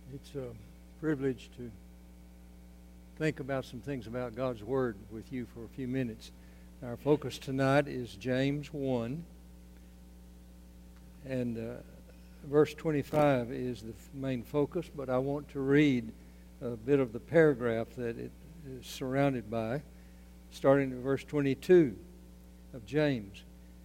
It's a privilege to think about some things about God's Word with you for a few minutes. Our focus tonight is James 1, and verse 25 is the main focus, but I want to read a bit of the paragraph that it is surrounded by, starting at verse 22 of James.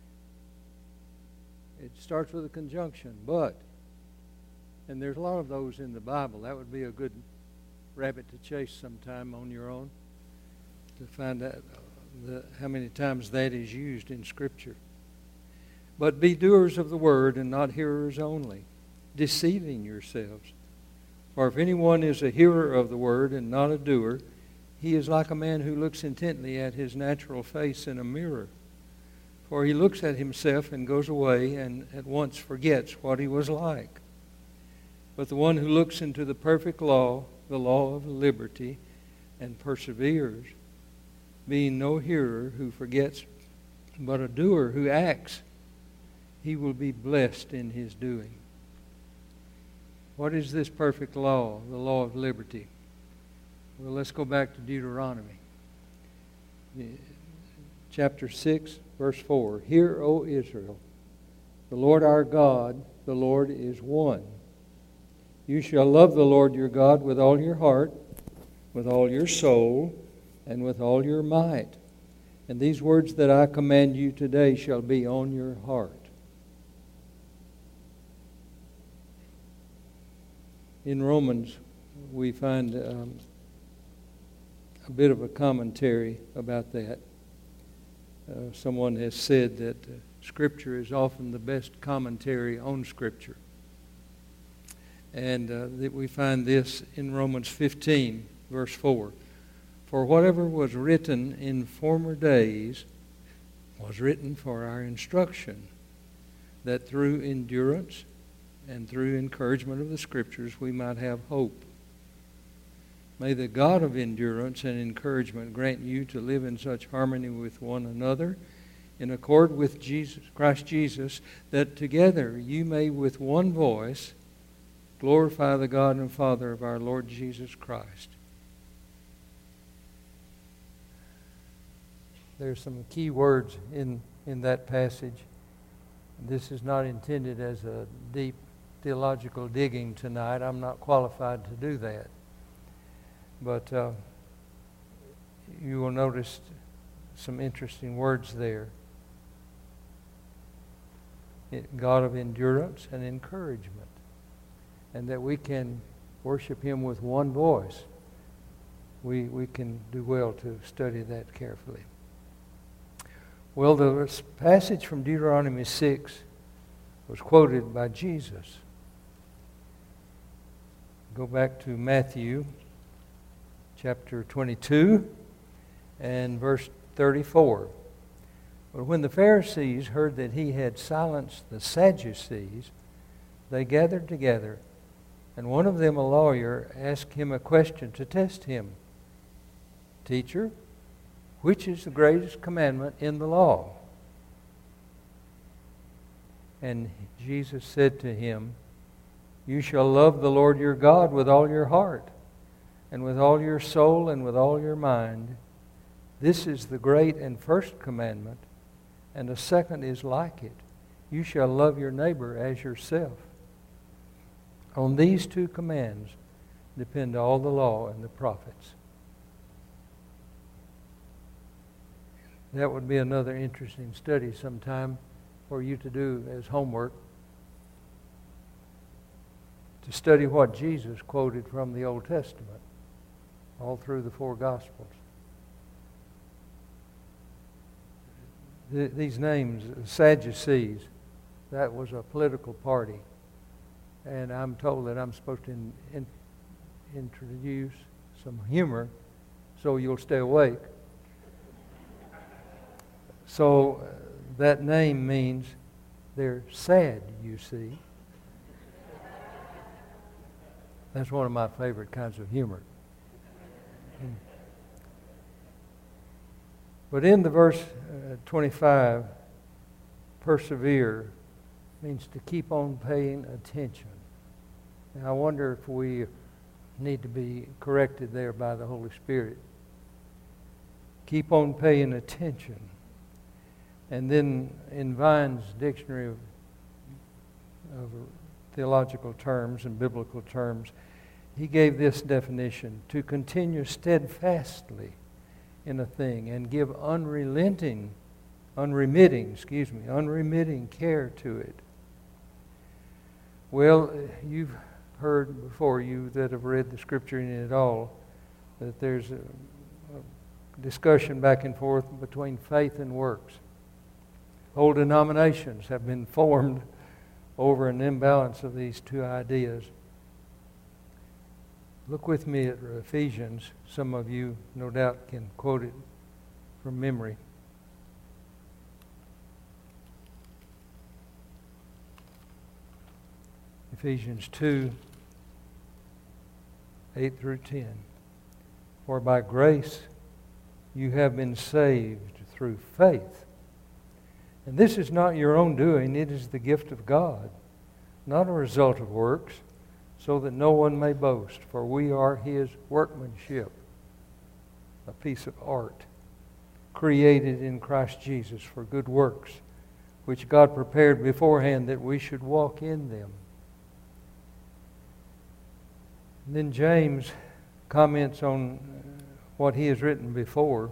It starts with a conjunction, but. And there's a lot of those in the Bible. That would be a good rabbit to chase sometime on your own to find out how many times that is used in Scripture. But be doers of the word and not hearers only, deceiving yourselves. For if anyone is a hearer of the word and not a doer, he is like a man who looks intently at his natural face in a mirror. For he looks at himself and goes away and at once forgets what he was like. But the one who looks into the perfect law, the law of liberty, and perseveres, being no hearer who forgets, but a doer who acts, he will be blessed in his doing. What is this perfect law, the law of liberty? Well, let's go back to Deuteronomy. Chapter 6, verse 4. Hear, O Israel, the Lord our God, the Lord is one. You shall love the Lord your God with all your heart, with all your soul, and with all your might. And these words that I command you today shall be on your heart. In Romans, we find a bit of a commentary about that. Someone has said that Scripture is often the best commentary on Scripture. And that we find this in Romans 15, verse 4. For whatever was written in former days was written for our instruction, that through endurance and through encouragement of the Scriptures we might have hope. May the God of endurance and encouragement grant you to live in such harmony with one another, in accord with Christ Jesus, that together you may with one voice glorify the God and Father of our Lord Jesus Christ. There's some key words in that passage. This is not intended as a deep theological digging tonight. I'm not qualified to do that. But you will notice some interesting words there. God of endurance and encouragement. And that we can worship Him with one voice. We can do well to study that carefully. Well, the passage from Deuteronomy 6 was quoted by Jesus. Go back to Matthew chapter 22 and verse 34. But when the Pharisees heard that He had silenced the Sadducees, they gathered together. And one of them, a lawyer, asked Him a question to test Him. Teacher, which is the greatest commandment in the law? And Jesus said to him, You shall love the Lord your God with all your heart, and with all your soul, and with all your mind. This is the great and first commandment, and a second is like it. You shall love your neighbor as yourself. On these two commands depend all the law and the prophets. That would be another interesting study sometime for you to do as homework, to study what Jesus quoted from the Old Testament all through the four Gospels. These names, Sadducees, that was a political party. And I'm told that I'm supposed to introduce some humor so you'll stay awake. So that name means they're sad, you see. That's one of my favorite kinds of humor. But in the verse 25, persevere means to keep on paying attention. And I wonder if we need to be corrected there by the Holy Spirit. Keep on paying attention. And then in Vine's Dictionary of theological terms and biblical terms, he gave this definition: to continue steadfastly in a thing and give unremitting care to it. Well, you've heard before, you that have read the Scripture in it all, that there's a discussion back and forth between faith and works. Whole denominations have been formed over an imbalance of these two ideas. Look with me at Ephesians. Some of you, no doubt, can quote it from memory. Ephesians 2, 8 through 10. For by grace you have been saved through faith. And this is not your own doing, it is the gift of God, not a result of works, so that no one may boast. For we are His workmanship, a piece of art, created in Christ Jesus for good works, which God prepared beforehand that we should walk in them. And then James comments on what he has written before.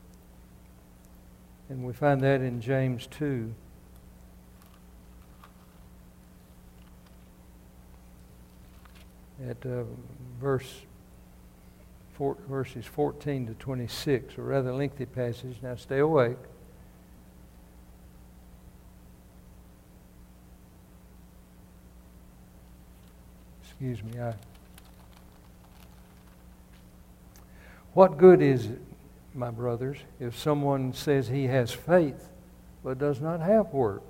And we find that in James 2. At verses 14 to 26, a rather lengthy passage. Now stay awake. Excuse me. What good is it, my brothers, if someone says he has faith but does not have works?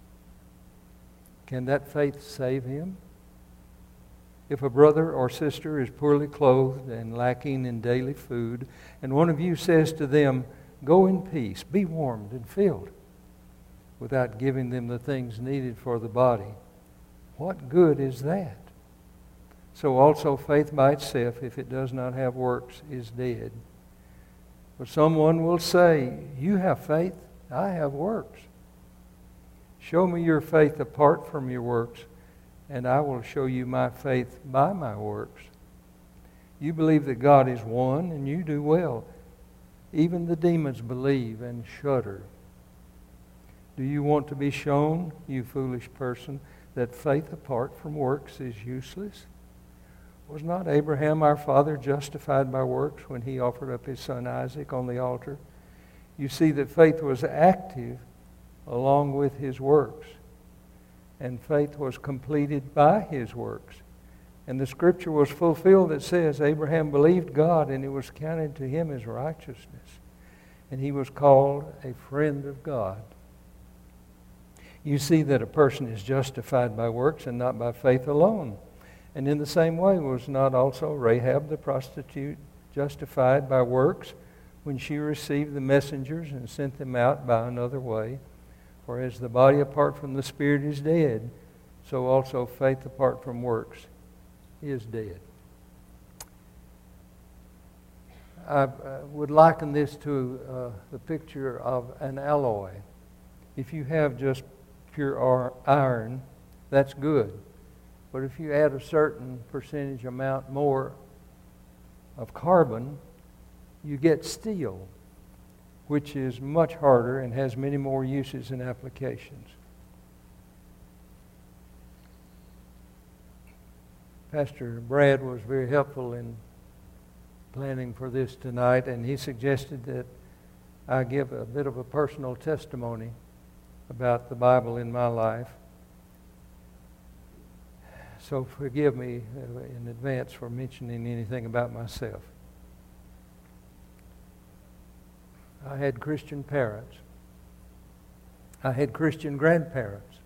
Can that faith save him? If a brother or sister is poorly clothed and lacking in daily food, and one of you says to them, "Go in peace, be warmed and filled," without giving them the things needed for the body, what good is that? So also faith by itself, if it does not have works, is dead. But someone will say, "You have faith, I have works. Show me your faith apart from your works, and I will show you my faith by my works. You believe that God is one, and you do well. Even the demons believe and shudder. Do you want to be shown, you foolish person, that faith apart from works is useless? Was not Abraham our father justified by works when he offered up his son Isaac on the altar? You see that faith was active along with his works, and faith was completed by his works. And the scripture was fulfilled that says, Abraham believed God, and it was counted to him as righteousness. And he was called a friend of God. You see that a person is justified by works and not by faith alone. And in the same way, was not also Rahab the prostitute justified by works when she received the messengers and sent them out by another way? For as the body apart from the spirit is dead, so also faith apart from works is dead. I would liken this to the picture of an alloy. If you have just pure iron, that's good. But if you add a certain percentage amount more of carbon, you get steel, which is much harder and has many more uses and applications. Pastor Brad was very helpful in planning for this tonight, and he suggested that I give a bit of a personal testimony about the Bible in my life. So forgive me in advance for mentioning anything about myself. I had Christian parents. I had Christian grandparents.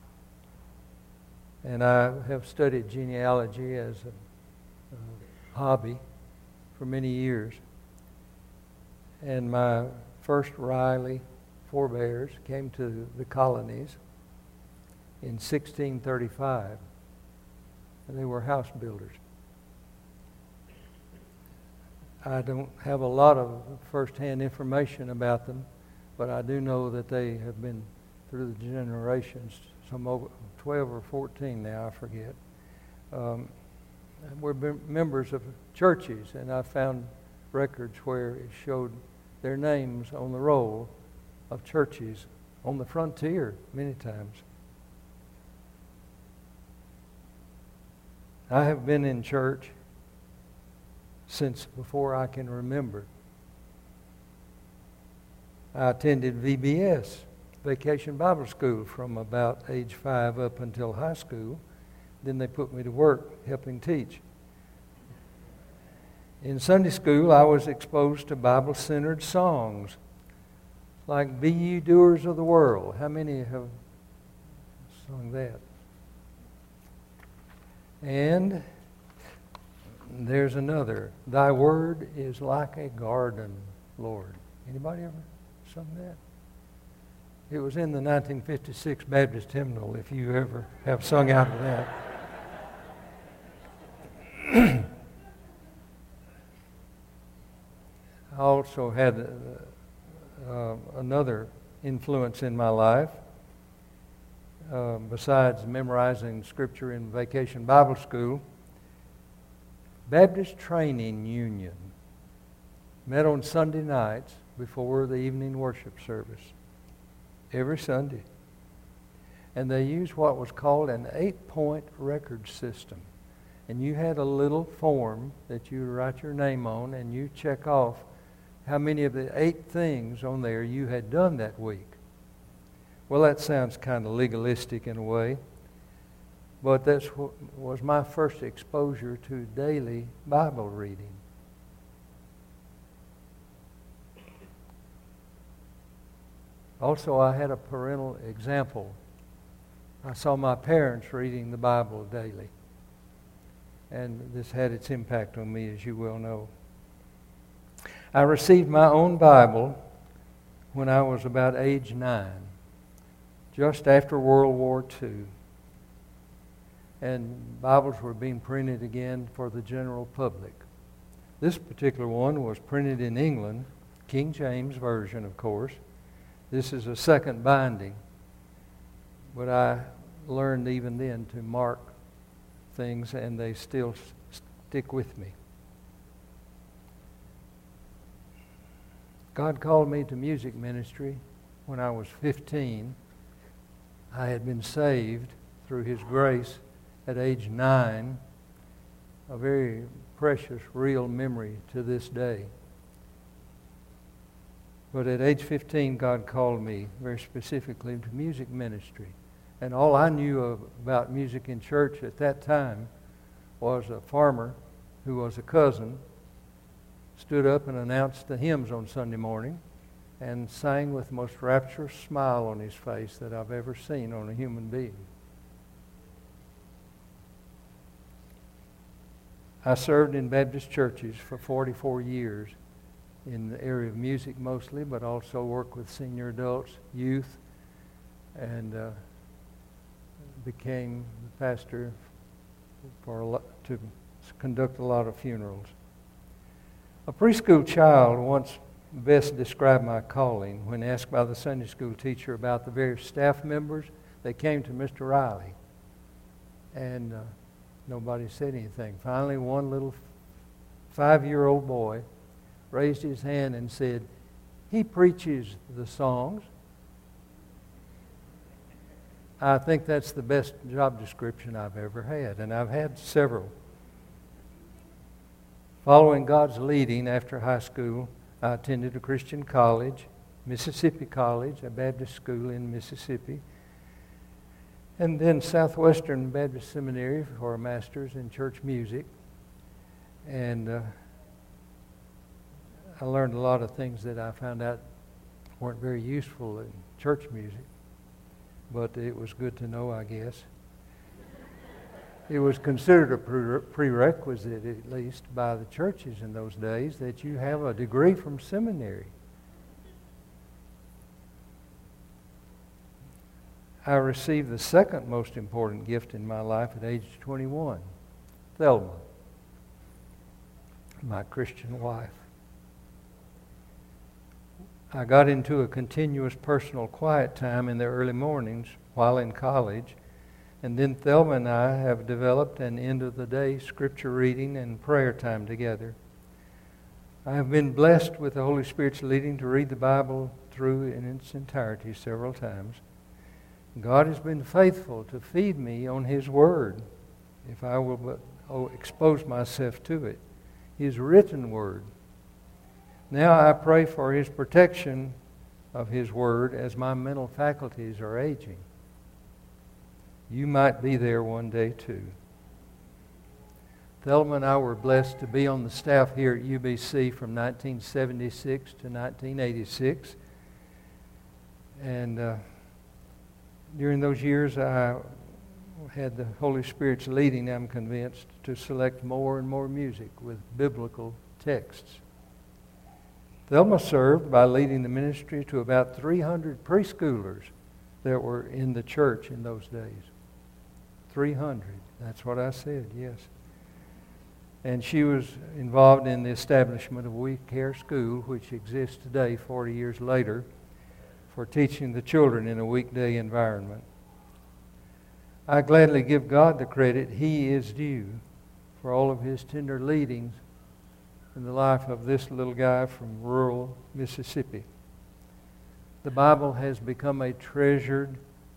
And I have studied genealogy as a hobby for many years. And my first Riley forebears came to the colonies in 1635. They were house builders. I don't have a lot of first-hand information about them, but I do know that they have been through the generations, some over 12 or 14 now, I forget. We're members of churches, and I found records where it showed their names on the roll of churches on the frontier many times. I have been in church since before I can remember. I attended VBS, Vacation Bible School, from about age 5 up until high school. Then they put me to work helping teach. In Sunday school, I was exposed to Bible-centered songs like Be Ye Doers of the World. How many have sung that? And there's another. Thy word is like a garden, Lord. Anybody ever sung that? It was in the 1956 Baptist hymnal, if you ever have sung out of that. I also had another influence in my life. Besides memorizing Scripture in Vacation Bible School, Baptist Training Union met on Sunday nights before the evening worship service, every Sunday. And they used what was called an 8-point record system. And you had a little form that you write your name on, and you check off how many of the 8 things on there you had done that week. Well, that sounds kind of legalistic in a way, but that was my first exposure to daily Bible reading. Also, I had a parental example. I saw my parents reading the Bible daily, and this had its impact on me, as you well know. I received my own Bible when I was about age 9, just after World War II. And Bibles were being printed again for the general public. This particular one was printed in England, King James Version, of course. This is a second binding, but I learned even then to mark things, and they still stick with me. God called me to music ministry when I was 15. I had been saved through His grace at age 9, a very precious, real memory to this day. But at age 15, God called me very specifically to music ministry. And all I knew about music in church at that time was a farmer who was a cousin stood up and announced the hymns on Sunday morning and sang with the most rapturous smile on his face that I've ever seen on a human being. I served in Baptist churches for 44 years in the area of music mostly, but also worked with senior adults, youth, and became the pastor to conduct a lot of funerals. A preschool child once best described my calling when asked by the Sunday school teacher about the various staff members. They came to Mr. Riley, and nobody said anything. Finally, one little 5-year-old boy raised his hand and said, "He preaches the songs." I think that's the best job description I've ever had, and I've had several. Following God's leading after high school, I attended a Christian college, Mississippi College, a Baptist school in Mississippi, and then Southwestern Baptist Seminary for a master's in church music. And I learned a lot of things that I found out weren't very useful in church music, but it was good to know, I guess. It was considered a prerequisite, at least, by the churches in those days, that you have a degree from seminary. I received the second most important gift in my life at age 21. Thelma, my Christian wife. I got into a continuous personal quiet time in the early mornings while in college, and then Thelma and I have developed an end-of-the-day scripture reading and prayer time together. I have been blessed with the Holy Spirit's leading to read the Bible through in its entirety several times. God has been faithful to feed me on His Word, if I will but expose myself to it, His written Word. Now I pray for His protection of His Word as my mental faculties are aging. You might be there one day too. Thelma and I were blessed to be on the staff here at UBC from 1976 to 1986. And during those years I had the Holy Spirit's leading, I'm convinced, to select more and more music with biblical texts. Thelma served by leading the ministry to about 300 preschoolers that were in the church in those days. 300. That's what I said, yes. And she was involved in the establishment of We Care School, which exists today, 40 years later, for teaching the children in a weekday environment. I gladly give God the credit He is due for all of His tender leadings in the life of this little guy from rural Mississippi. The Bible has become a treasure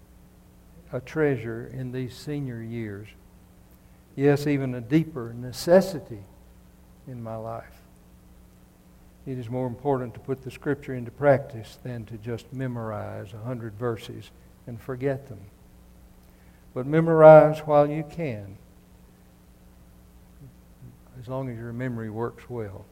in these senior years. Yes, even a deeper necessity in my life. It is more important to put the Scripture into practice than to just memorize 100 verses and forget them. But memorize while you can, as long as your memory works well.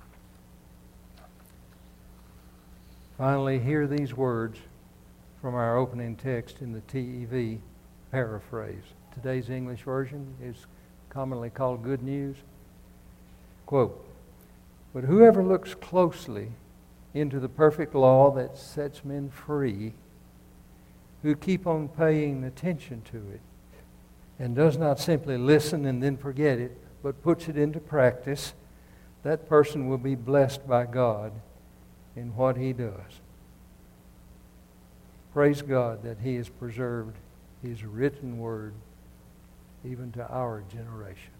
Finally, hear these words from our opening text in the TEV paraphrase. Today's English version is commonly called Good News. Quote, "But whoever looks closely into the perfect law that sets men free, who keep on paying attention to it, and does not simply listen and then forget it, but puts it into practice, that person will be blessed by God in what he does." Praise God that He has preserved His written Word even to our generation.